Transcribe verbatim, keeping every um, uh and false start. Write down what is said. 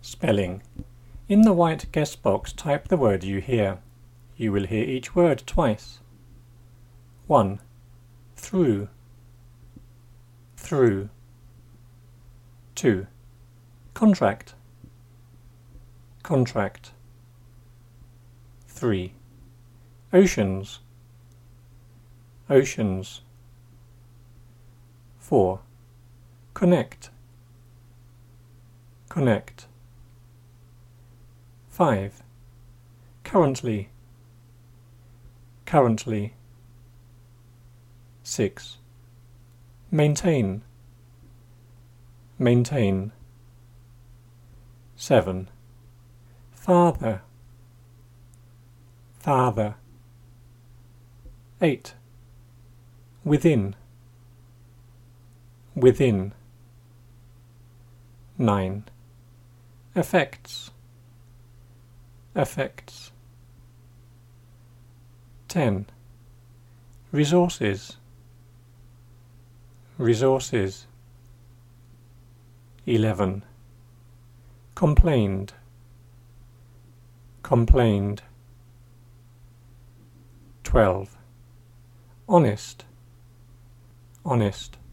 Spelling. In the white guess box type the word you hear. You will hear each word twice. one. Through. Through. two. Contract. Contract. three. Oceans. Oceans. four. Connect. Connect. five. Currently. Currently. six. Maintain. Maintain. seven. Father. Father. eight. Within. Within. nine. Effects. Effects. ten. Resources. Resources. eleven. Complained. Complained. twelve. Honest. Honest.